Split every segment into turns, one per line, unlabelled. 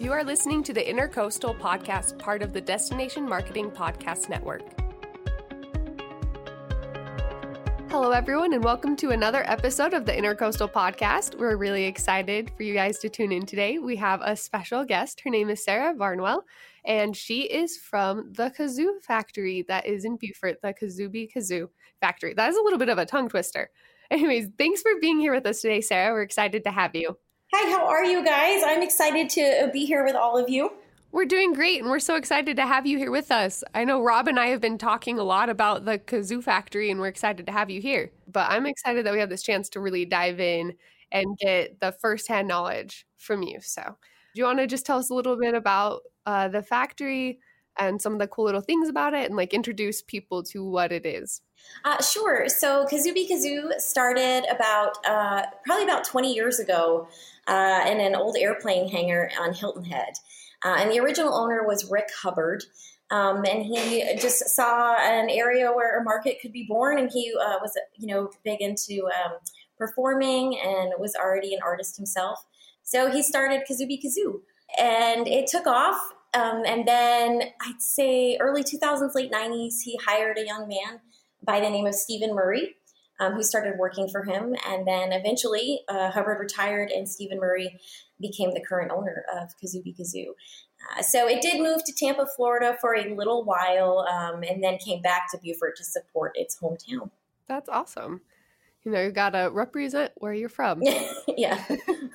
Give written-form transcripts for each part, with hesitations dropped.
You are listening to the Intercoastal Podcast, part of the Destination Marketing Podcast Network. Hello, everyone, and welcome to another episode of the Intercoastal Podcast. We're really excited for you guys to tune in today. We have a special guest. Her name is Sarah Barnwell, and she is from the Kazoo Factory that is in Beaufort, the Kazoobie Kazoo Factory. That is a little bit of a tongue twister. Anyways, thanks for being here with us today, Sarah. We're excited to have you.
Hi, how are you guys? I'm excited to be here with all of you.
We're doing great, and we're so excited to have you here with us. I know Rob and I have been talking a lot about the Kazoo Factory, and we're excited to have you here. But I'm excited that we have this chance to really dive in and get the firsthand knowledge from you. So do you want to just tell us a little bit about the factory and some of the cool little things about it and introduce people to what it is?
Sure. So Kazoobie Kazoo started probably about 20 years ago in an old airplane hangar on Hilton Head. And the original owner was Rick Hubbard. And he just saw an area where a market could be born. And he was, big into performing and was already an artist himself. So he started Kazoobie Kazoo. And it took off. And then I'd say early 2000s, late 90s, he hired a young man by the name of Stephen Murray, who started working for him. And then eventually Hubbard retired and Stephen Murray became the current owner of Kazoobie Kazoo. So it did move to Tampa, Florida for a little while and then came back to Beaufort to support its hometown.
That's awesome. You got to represent where you're from.
Yeah.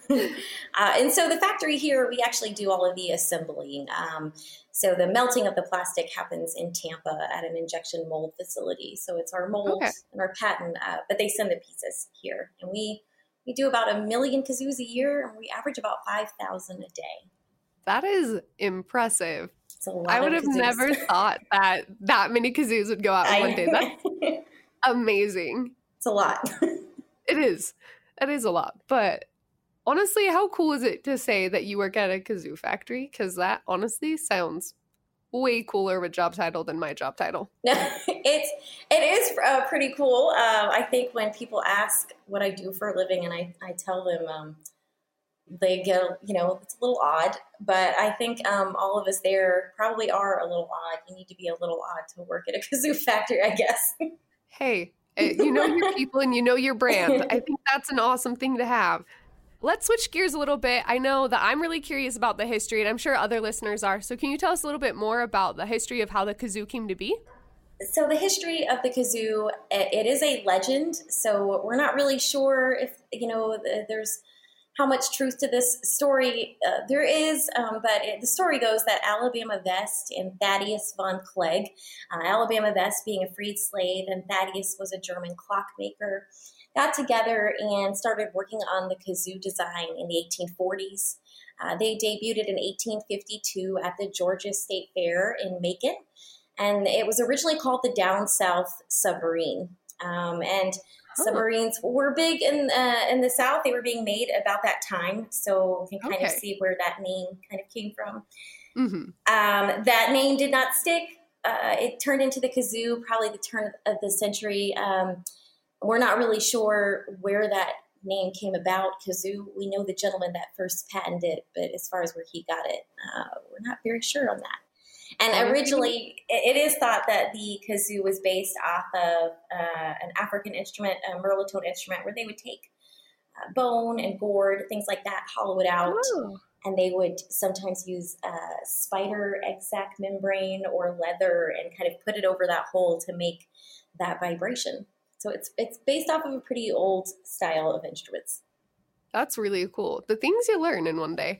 And so the factory here, we actually do all of the assembling. So the melting of the plastic happens in Tampa at an injection mold facility. So it's our mold and our patent, but they send the pieces here. And we do about 1 million kazoos a year, and we average about 5,000 a day.
That is impressive.
It's a lot
I would have
kazoos.
never thought that many kazoos would go out in one day. That's amazing.
It's a lot.
It is. It is a lot. But honestly, how cool is it to say that you work at a kazoo factory? Because that honestly sounds way cooler of a job title than my job title.
It is pretty cool. I think when people ask what I do for a living and I tell them, they get, it's a little odd. But I think all of us there probably are a little odd. You need to be a little odd to work at a kazoo factory, I guess.
Hey. You know your people and you know your brand. I think that's an awesome thing to have. Let's switch gears a little bit. I know that I'm really curious about the history, and I'm sure other listeners are. So can you tell us a little bit more about the history of how the kazoo came to be?
So the history of the kazoo, it is a legend. So we're not really sure if, there's how much truth to this story there is, but the story goes that Alabama Vest and Thaddeus von Clegg, Alabama Vest being a freed slave and Thaddeus was a German clockmaker, got together and started working on the kazoo design in the 1840s. They debuted in 1852 at the Georgia State Fair in Macon, and it was originally called the Down South Submarine. Submarines were big in the South. They were being made about that time. So you can kind of see where that name kind of came from. Mm-hmm. That name did not stick. It turned into the kazoo, probably the turn of the century. We're not really sure where that name came about, kazoo. We know the gentleman that first patented it, but as far as where he got it, we're not very sure on that. And originally, it is thought that the kazoo was based off of an African instrument, a merlotone instrument, where they would take bone and gourd, things like that, hollow it out, and they would sometimes use spider egg sac membrane or leather and kind of put it over that hole to make that vibration. So it's based off of a pretty old style of instruments.
That's really cool. The things you learn in one day.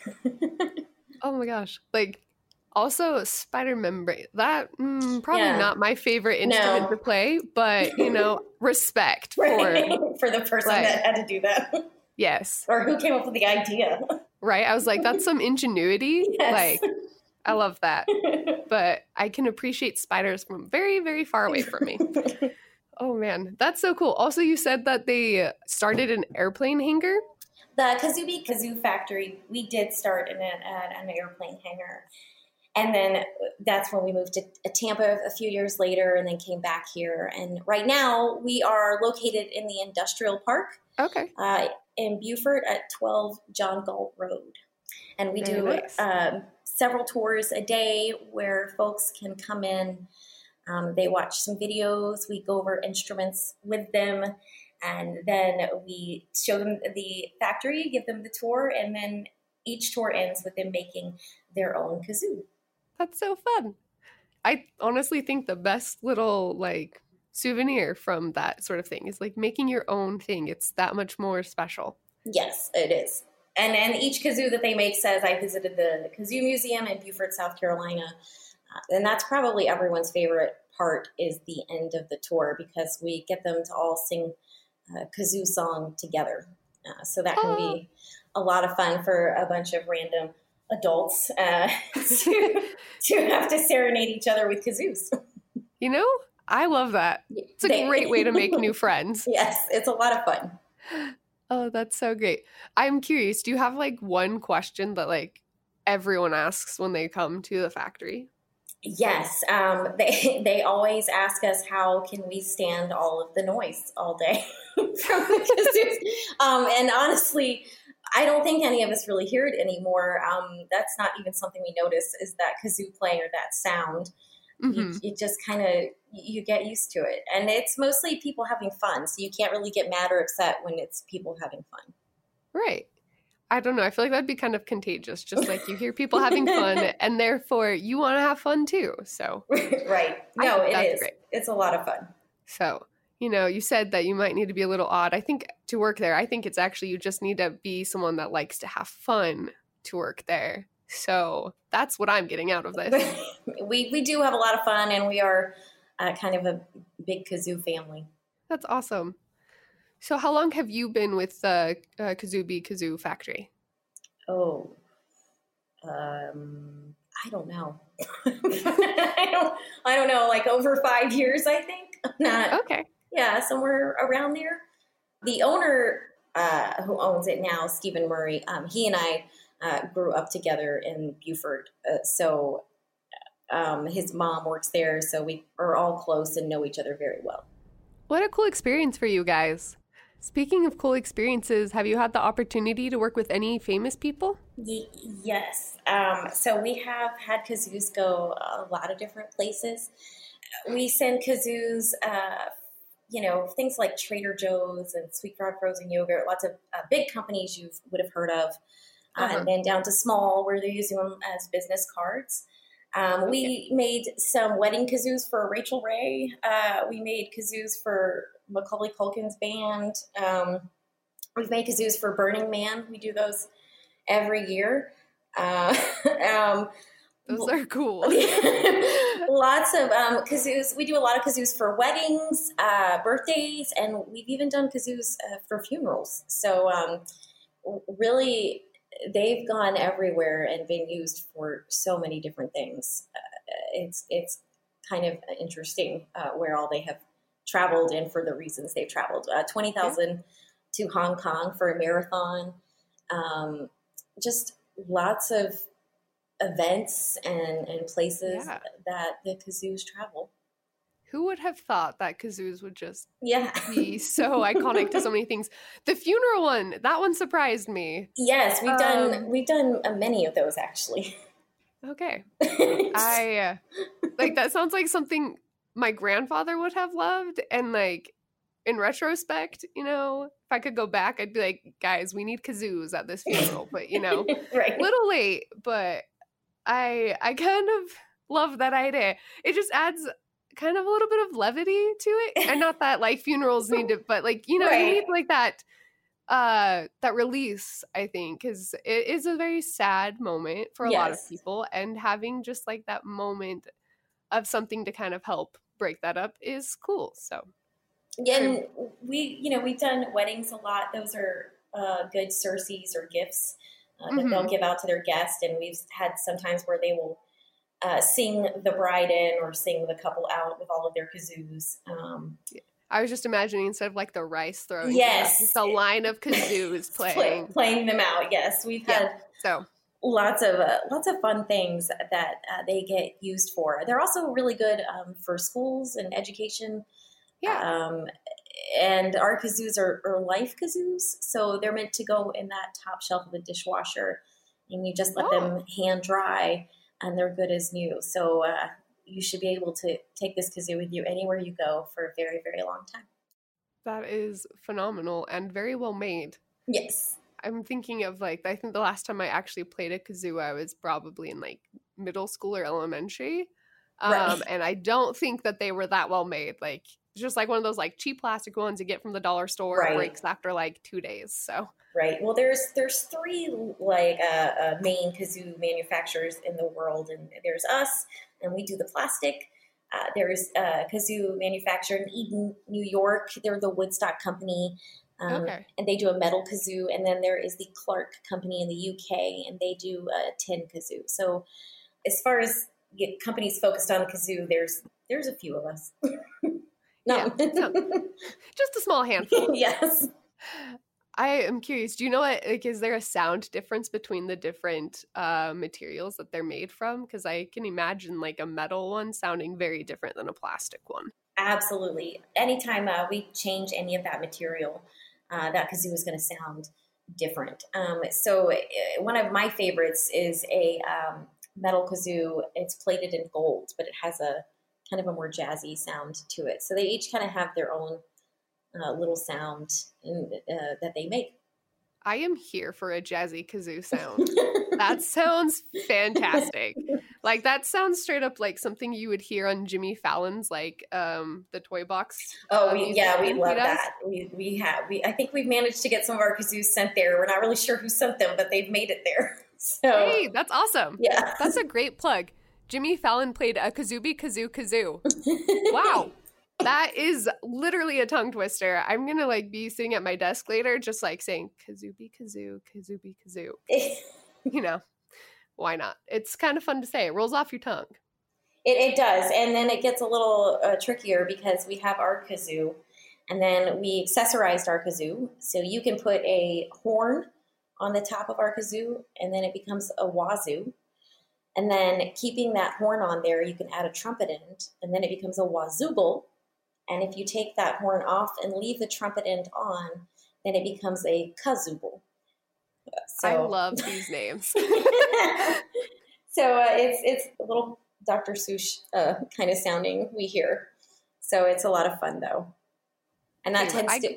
Oh my gosh. Also, spider membrane, that probably not my favorite instrument to play, but, respect for
the person that had to do that.
Yes.
Or who came up with the idea.
Right. I was like, that's some ingenuity.
Yes.
I love that. But I can appreciate spiders from very, very far away from me. Oh, man. That's so cool. Also, you said that they started an airplane hangar?
The Kazoobie Kazoo Factory, we did start in an airplane hangar. And then that's when we moved to Tampa a few years later and then came back here. And right now we are located in the industrial park in Beaufort at 12 John Galt Road. And we do nice. Several tours a day where folks can come in. They watch some videos. We go over instruments with them. And then we show them the factory, give them the tour, and then each tour ends with them making their own kazoo.
That's so fun. I honestly think the best little like souvenir from that sort of thing is like making your own thing. It's that much more special.
Yes, it is. And each kazoo that they make says, I visited the Kazoo Museum in Beaufort, South Carolina. And that's probably everyone's favorite part is the end of the tour because we get them to all sing a kazoo song together. So that can be a lot of fun for a bunch of random adults to have to serenade each other with kazoos.
You know, I love that. It's a great way to make new friends.
Yes, it's a lot of fun.
Oh, that's so great. I'm curious, do you have like one question that like everyone asks when they come to the factory?
Yes. They always ask us, how can we stand all of the noise all day from the kazoos? And honestly, I don't think any of us really hear it anymore. That's not even something we notice is that kazoo playing or that sound. Mm-hmm. You just kind of, you get used to it. And it's mostly people having fun. So you can't really get mad or upset when it's people having fun.
Right. I don't know. I feel like that'd be kind of contagious. Just like you hear people having fun and therefore you want to have fun too. So
right. No, it is. Great. It's a lot of fun.
So, you know, you said that you might need to be a little odd. I think to work there, I think it's actually you just need to be someone that likes to have fun to work there. So that's what I'm getting out of this.
We do have a lot of fun, and we are kind of a big kazoo family.
That's awesome. So how long have you been with the Kazooby Kazoo Factory?
Oh, I don't know. I don't know, like over 5 years, I think. Not okay. Yeah, somewhere around there. The owner who owns it now, Stephen Murray, he and I grew up together in Beaufort. So his mom works there, so we are all close and know each other very well.
What a cool experience for you guys. Speaking of cool experiences, have you had the opportunity to work with any famous people?
Yes. So we have had kazoos go a lot of different places. We send kazoos, things like Trader Joe's and Sweet Frog Frozen Yogurt, lots of big companies you would have heard of, and then down to small where they're using them as business cards. We made some wedding kazoos for Rachel Ray. We made kazoos for Macaulay Culkin's band. We've made kazoos for Burning Man. We do those every year.
Those are cool.
Lots of kazoos. We do a lot of kazoos for weddings, birthdays, and we've even done kazoos for funerals. So really, they've gone everywhere and been used for so many different things. It's kind of interesting where all they have traveled and for the reasons they've traveled. 20,000 to Hong Kong for a marathon. Just lots of events and places that the kazoos travel.
Who would have thought that kazoos would just be so iconic to so many things? The funeral one, that one surprised me.
Yes, we've done many of those actually.
Okay. I like that sounds like something my grandfather would have loved, and like in retrospect, if I could go back, I'd be like, guys, we need kazoos at this funeral, but
right.
Little late, but I kind of love that idea. It just adds kind of a little bit of levity to it, and not that like funerals need to, but like you need like that release, I think, because it is a very sad moment for a lot of people, and having just like that moment of something to kind of help break that up is cool. So
and we've done weddings a lot. Those are good surcease or gifts that they'll give out to their guests, and we've had sometimes where they will sing the bride in or sing the couple out with all of their kazoos.
I was just imagining instead of like the rice throwing,
it's
a line of kazoos
playing them out. Yes, we've had lots of fun things that they get used for. They're also really good for schools and education. And our kazoos are life kazoos, so they're meant to go in that top shelf of the dishwasher and you just let them hand dry, and they're good as new. So you should be able to take this kazoo with you anywhere you go for a very, very long time.
That is phenomenal and very well made.
Yes.
I'm thinking of I think the last time I actually played a kazoo, I was probably in middle school or elementary. Right. And I don't think that they were that well made. Just one of those cheap plastic ones you get from the dollar store. Right. Breaks after 2 days. So.
Right. Well, there's 3 main kazoo manufacturers in the world, and there's us, and we do the plastic. There's a kazoo manufacturer in Eden, New York. They're the Woodstock Company, and they do a metal kazoo. And then there is the Clark Company in the UK, and they do a tin kazoo. So as far as companies focused on the kazoo, there's a few of us.
No. Just a small handful.
Yes.
I am curious, do you know what, is there a sound difference between the different materials that they're made from? Because I can imagine a metal one sounding very different than a plastic one.
Absolutely. Anytime we change any of that material, that kazoo is going to sound different. So one of my favorites is a metal kazoo. It's plated in gold, but it has a kind of a more jazzy sound to it. So they each kind of have their own little sound that they make.
I am here for a jazzy kazoo sound. That sounds fantastic. That sounds straight up like something you would hear on Jimmy Fallon's the Toy Box.
Oh, we love that. I think we've managed to get some of our kazoos sent there. We're not really sure who sent them, but they've made it there. So
hey, that's awesome.
Yeah,
that's a great plug. Jimmy Fallon played a kazooby kazoo. Wow. That is literally a tongue twister. I'm going to be sitting at my desk later just saying kazooby kazoo, kazooby kazoo. Why not? It's kind of fun to say. It rolls off your tongue.
It does. And then it gets a little trickier because we have our kazoo and then we accessorized our kazoo. So you can put a horn on the top of our kazoo and then it becomes a wazoo. And then keeping that horn on there, you can add a trumpet end and then it becomes a wazoogle. And if you take that horn off and leave the trumpet end on, then it becomes a kazooble.
So. I love these names.
So it's a little Dr. Seuss kind of sounding we hear. So it's a lot of fun, though. And that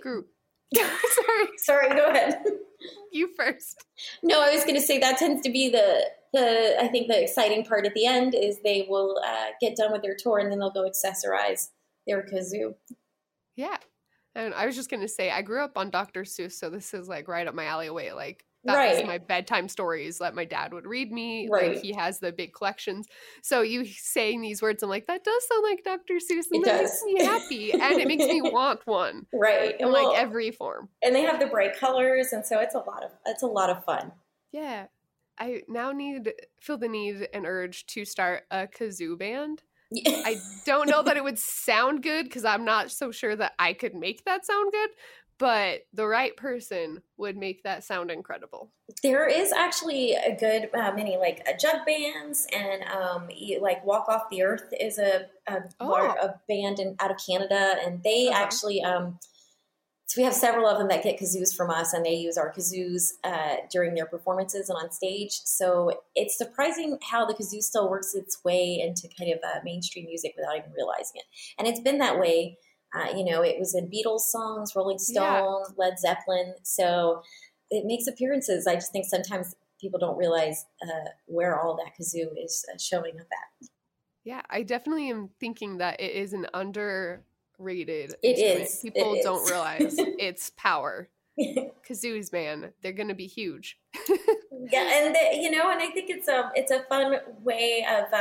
Sorry, go ahead.
You first.
No, I was going to say that tends to be I think the exciting part at the end is they will get done with their tour and then they'll go accessorize their kazoo.
Yeah. And I was just going to say, I grew up on Dr. Seuss, so this is right up my alleyway. That was my bedtime stories that my dad would read me.
Right.
He has the big collections. So you saying these words, I'm that does sound like Dr. Seuss. And that makes me happy. And it makes me want one.
Right.
In every form.
And they have the bright colors. And so it's a lot of fun.
Yeah. I now feel the need and urge to start a kazoo band. I don't know that it would sound good because I'm not so sure that I could make that sound good, but the right person would make that sound incredible.
There is actually a good many jug bands and Walk Off the Earth is a band out of Canada, and they actually so we have several of them that get kazoos from us, and they use our kazoos during their performances and on stage. So it's surprising how the kazoo still works its way into kind of mainstream music without even realizing it. And it's been that way. It was in Beatles songs, Rolling Stones, Led Zeppelin. So it makes appearances. I just think sometimes people don't realize where all that kazoo is showing up at.
Yeah, I definitely am thinking that it is an underrated
It
instrument.
is.
People don't realize its power. Kazoos, man, they're going to be huge.
Yeah, and I think it's a fun way of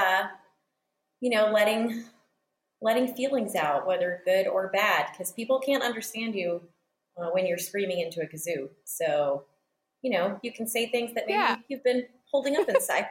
letting feelings out, whether good or bad, because people can't understand you when you're screaming into a kazoo. So, you can say things that maybe you've been holding up inside.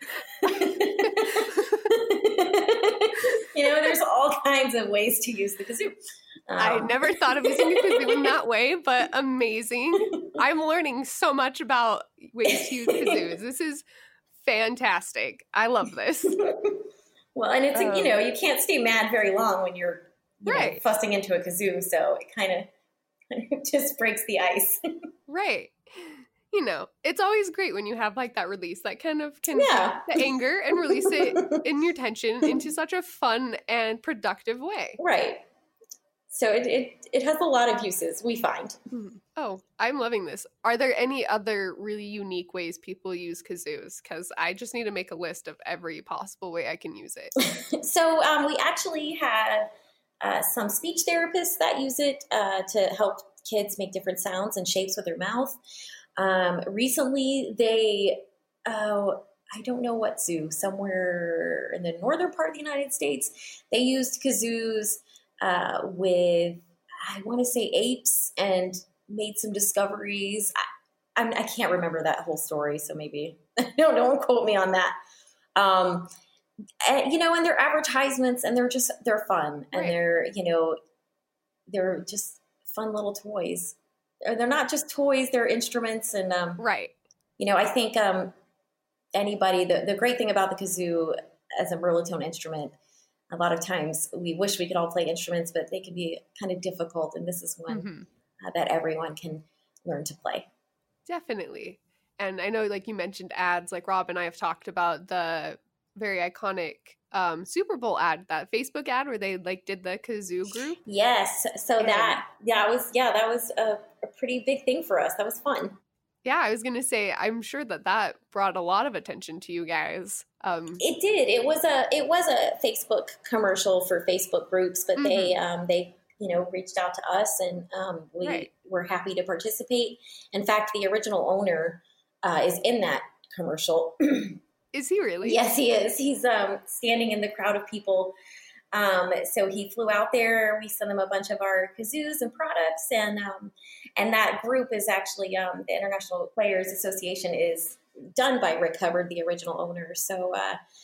There's all kinds of ways to use the kazoo.
I never thought of using the kazoo in that way, but amazing. I'm learning so much about ways to use kazoos. This is fantastic. I love this.
Well, and it's you can't stay mad very long when you're fussing into a kazoo, so it kind of just breaks the ice.
Right. you know, it's always great when you have like that release that kind of can take the anger and release it in your tension into such a fun and productive way.
Right. So it has a lot of uses, we find.
Oh, I'm loving this. Are there any other really unique ways people use kazoos? Because I just need to make a list of every possible way I can use it.
So we actually have some speech therapists that use it to help kids make different sounds and shapes with their mouth. Recently, I don't know what zoo, somewhere in the northern part of the United States, they used kazoos with, I want to say, apes, and made some discoveries. I can't remember that whole story, so maybe don't quote me on that. And, you know, and they're advertisements, and they're fun, and they're just fun little toys. They're not just toys; they're instruments, and
right.
You know, I think anybody. The great thing about the kazoo as a Merlotone instrument, a lot of times we wish we could all play instruments, but they can be kind of difficult, and this is one that everyone can learn to play.
Definitely. And I know, like you mentioned ads, like Rob and I have talked about the very iconic Super Bowl ad, that Facebook ad where they like did the kazoo group.
Yes. So that was a pretty big thing for us. That was fun.
Yeah, I was going to say, I'm sure that brought a lot of attention to you guys.
It did. It was a Facebook commercial for Facebook groups, but they reached out to us, and we were happy to participate. In fact, the original owner is in that commercial.
Is he really?
Yes, he is. He's standing in the crowd of people. So he flew out there. We sent him a bunch of our kazoos and products, and that group is actually the International Players Association is done by Rick Hubbard, the original owner. So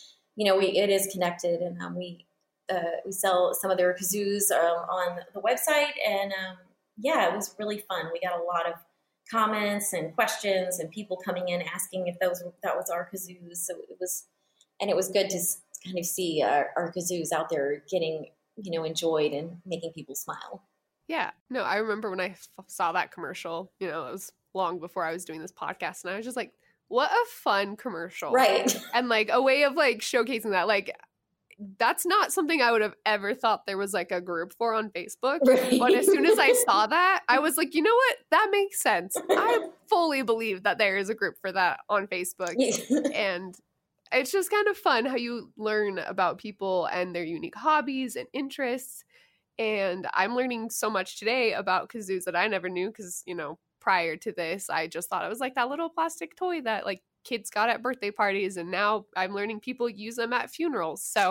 it is connected, and we sell some of their kazoos on the website, and it was really fun. We got a lot of comments and questions, and people coming in asking if that was our kazoos. So it was good to kind of see our kazoos out there getting, enjoyed and making people smile.
Yeah. No, I remember when I saw that commercial, it was long before I was doing this podcast, and I was just like, what a fun commercial.
Right.
And like a way of like showcasing that, like, that's not something I would have ever thought there was like a group for on Facebook. Right. But as soon as I saw that, I was like, you know what? That makes sense. I fully believe that there is a group for that on Facebook. And it's just kind of fun how you learn about people and their unique hobbies and interests. And I'm learning so much today about kazoos that I never knew because, prior to this, I just thought it was like that little plastic toy that like kids got at birthday parties. And now I'm learning people use them at funerals. So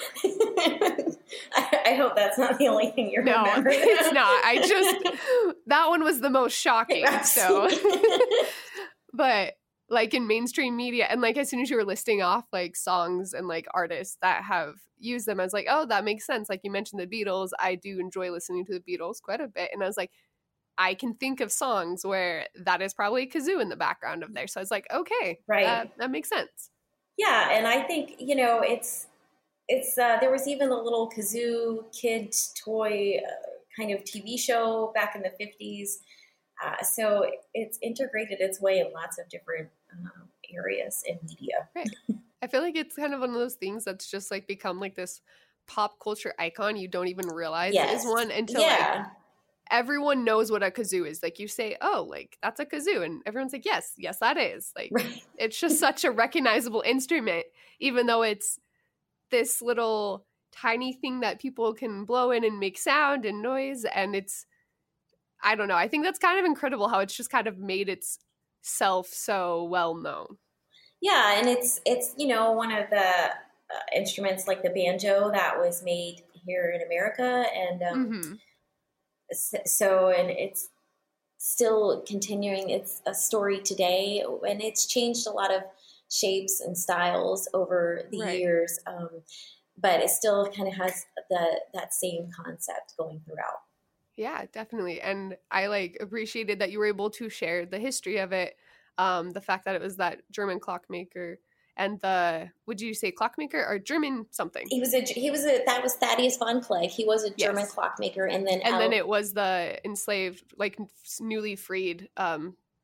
I hope that's not the only thing you're remembering.
No, it's not. That one was the most shocking. So, but like in mainstream media, and like as soon as you were listing off like songs and like artists that have used them, I was like, oh, that makes sense. Like you mentioned the Beatles. I do enjoy listening to the Beatles quite a bit. And I was like, I can think of songs where that is probably a kazoo in the background of there. So I was like, okay,
right.
That makes sense.
Yeah. And I think, it's there was even a little kazoo kid toy kind of TV show back in the 50s. So it's integrated its way in lots of different areas in media.
Right. I feel like it's kind of one of those things that's just like become like this pop culture icon. You don't even realize it is one until like everyone knows what a kazoo is. Like you say, oh, like that's a kazoo. And everyone's like, yes, that is. Like It's just such a recognizable instrument, even though it's this little tiny thing that people can blow in and make sound and noise. And I don't know. I think that's kind of incredible how it's just kind of made itself so well known. Yeah.
And it's one of the instruments like the banjo that was made here in America. And so it's still continuing. It's a story today, and it's changed a lot of shapes and styles over the years. But it still kind of has that same concept going throughout.
Yeah, definitely. And I like appreciated that you were able to share the history of it. The fact that it was that German clockmaker and would you say clockmaker or German something?
That was Thaddeus von Clegg. He was a German clockmaker. And then it was
the enslaved, like newly freed,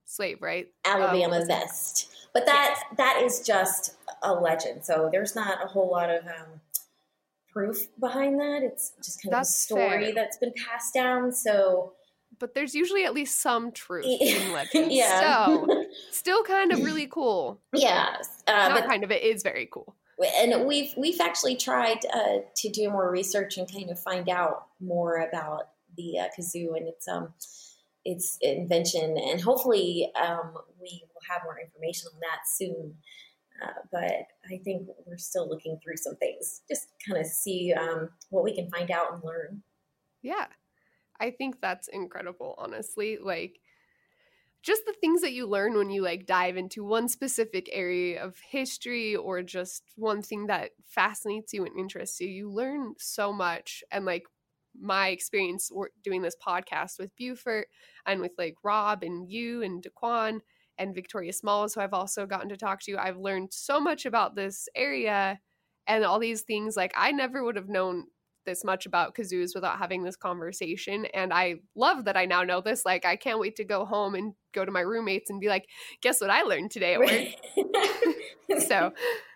slave, right?
Alabama Vest. But that is just a legend. So there's not a whole lot of proof behind that. It's just kind of a story that's been passed down. So,
but there's usually at least some truth in legends. Yeah. So still kind of really cool.
Yeah.
It is very cool.
And we've actually tried to do more research and kind of find out more about the kazoo and its invention, and hopefully we will have more information on that soon. But I think we're still looking through some things, just kind of see what we can find out and learn.
Yeah, I think that's incredible, honestly. Like, just the things that you learn when you like dive into one specific area of history or just one thing that fascinates you and interests you. You learn so much. And like my experience doing this podcast with Beaufort and with like Rob and you and Daquan and Victoria Smalls, who I've also gotten to talk to, I've learned so much about this area and all these things. Like I never would have known this much about kazoos without having this conversation. And I love that I now know this. Like I can't wait to go home and go to my roommates and be like, guess what I learned today at work? So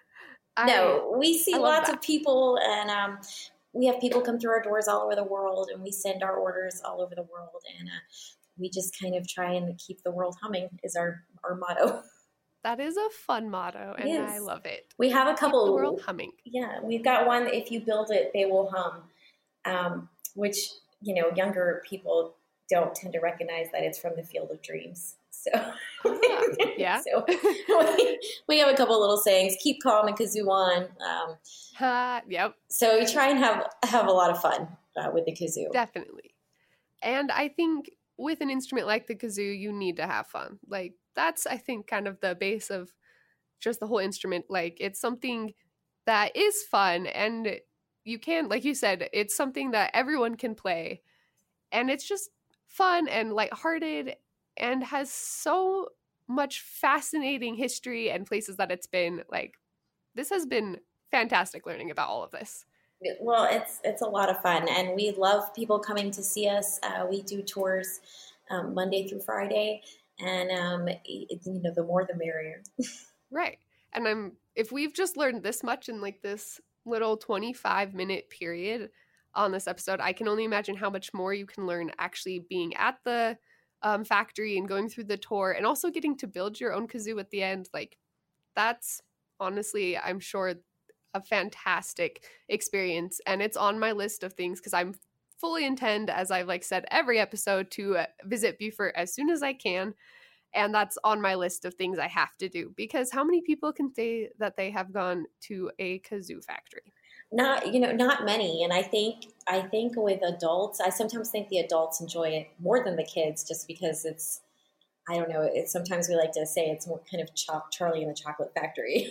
we see lots of people, and we have people come through our doors all over the world, and we send our orders all over the world, and we just kind of try and keep the world humming is our motto.
That is a fun motto, and I love it.
We have a couple.
Keep the world humming.
Yeah, we've got one, if you build it, they will hum, which, younger people don't tend to recognize that it's from the Field of Dreams. So,
yeah.
So we have a couple little sayings, keep calm and kazoo on.
Yep.
So we try and have a lot of fun with the kazoo.
Definitely. And I think with an instrument like the kazoo, you need to have fun. Like that's, I think, kind of the base of just the whole instrument. Like it's something that is fun, and you can, like you said, it's something that everyone can play, and it's just fun and lighthearted and has so much fascinating history and places that it's been. Like this has been fantastic learning about all of this.
Well, it's a lot of fun, and we love people coming to see us. We do tours Monday through Friday, and the more the merrier.
Right. And if we've just learned this much in like this little 25-minute period on this episode, I can only imagine how much more you can learn actually being at the factory and going through the tour, and also getting to build your own kazoo at the end. Like that's honestly, I'm sure, a fantastic experience, and it's on my list of things because I'm fully intend, as I've like said every episode, to visit Beaufort as soon as I can, and that's on my list of things I have to do, because how many people can say that they have gone to a kazoo factory?
Not many. And I think with adults, I sometimes think the adults enjoy it more than the kids, just because it's, I don't know, sometimes we like to say it's more kind of Charlie and the Chocolate Factory.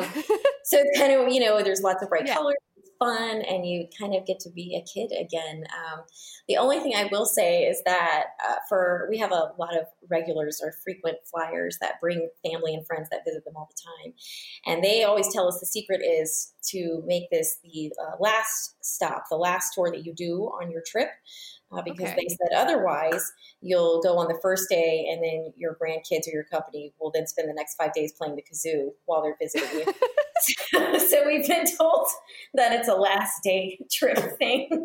So it's kind of, there's lots of bright colors, it's fun, and you kind of get to be a kid again. The only thing I will say is that we have a lot of regulars or frequent flyers that bring family and friends that visit them all the time. And they always tell us the secret is to make this the last stop, the last tour that you do on your trip. Because they said otherwise you'll go on the first day, and then your grandkids or your company will then spend the next 5 days playing the kazoo while they're visiting you. So we've been told that it's a last day trip thing.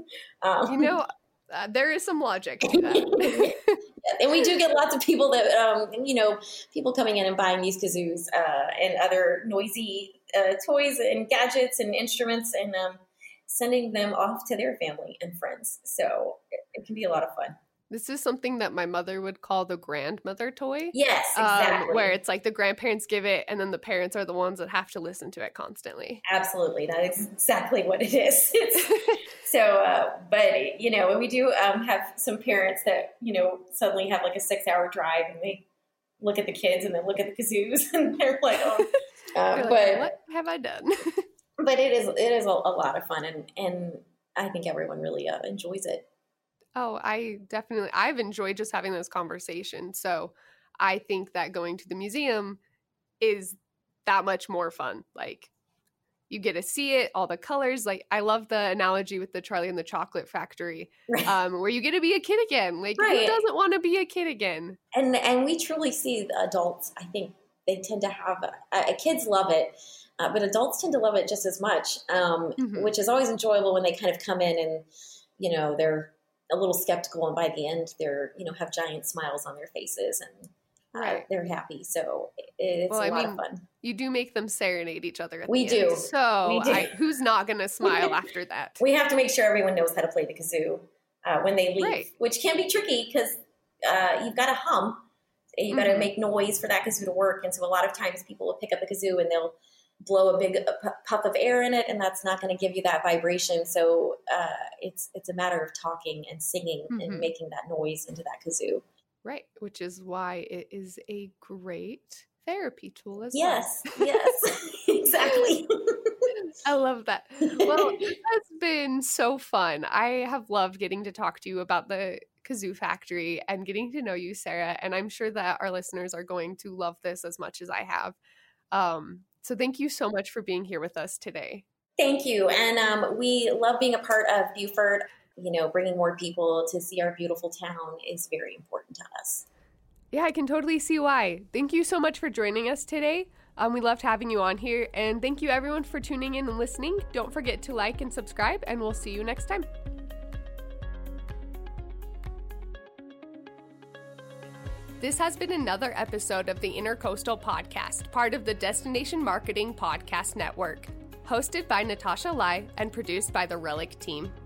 There is some logic to that.
And we do get lots of people that, people coming in and buying these kazoos and other noisy toys and gadgets and instruments, and sending them off to their family and friends. So it can be a lot of fun.
This is something that my mother would call the grandmother toy.
Yes, exactly.
Where it's like the grandparents give it, and then the parents are the ones that have to listen to it constantly.
Absolutely. That is exactly what it is. But we do have some parents that, suddenly have like a 6-hour drive, and they look at the kids and then look at the kazoos, and they're like, oh.
But what have I done?
But it is a lot of fun, and I think everyone really enjoys it.
Oh, I've enjoyed just having this conversation. So I think that going to the museum is that much more fun. Like you get to see it, all the colors. Like, I love the analogy with the Charlie and the Chocolate Factory, where you get to be a kid again. Like, who doesn't want to be a kid again?
And we truly see the adults, I think they tend to have, kids love it, but adults tend to love it just as much, which is always enjoyable when they kind of come in and, you know, they're a little skeptical, and by the end they're, you know, have giant smiles on their faces and they're happy. So it's a lot of fun.
You do make them serenade each other at
we
the
do.
End. So we do. Who's not going to smile after that?
We have to make sure everyone knows how to play the kazoo when they leave, which can be tricky because you've got to hum. You've got to make noise for that kazoo to work. And so a lot of times people will pick up the kazoo and they'll blow a big puff of air in it, and that's not going to give you that vibration. So it's a matter of talking and singing and making that noise into that kazoo.
Right, which is why it is a great therapy tool as
well. Yes, exactly.
I love that. Well, it has been so fun. I have loved getting to talk to you about the Kazoo Factory and getting to know you, Sarah, and I'm sure that our listeners are going to love this as much as I have. So thank you so much for being here with us today.
Thank you, and we love being a part of Buford. You know, bringing more people to see our beautiful town is very important to us.
Yeah, I can totally see why. Thank you so much for joining us today. We loved having you on here. And thank you everyone for tuning in and listening. Don't forget to like and subscribe, and we'll see you next time. This has been another episode of the Intercoastal Podcast, part of the Destination Marketing Podcast Network, hosted by Natasha Lai and produced by the Relic team.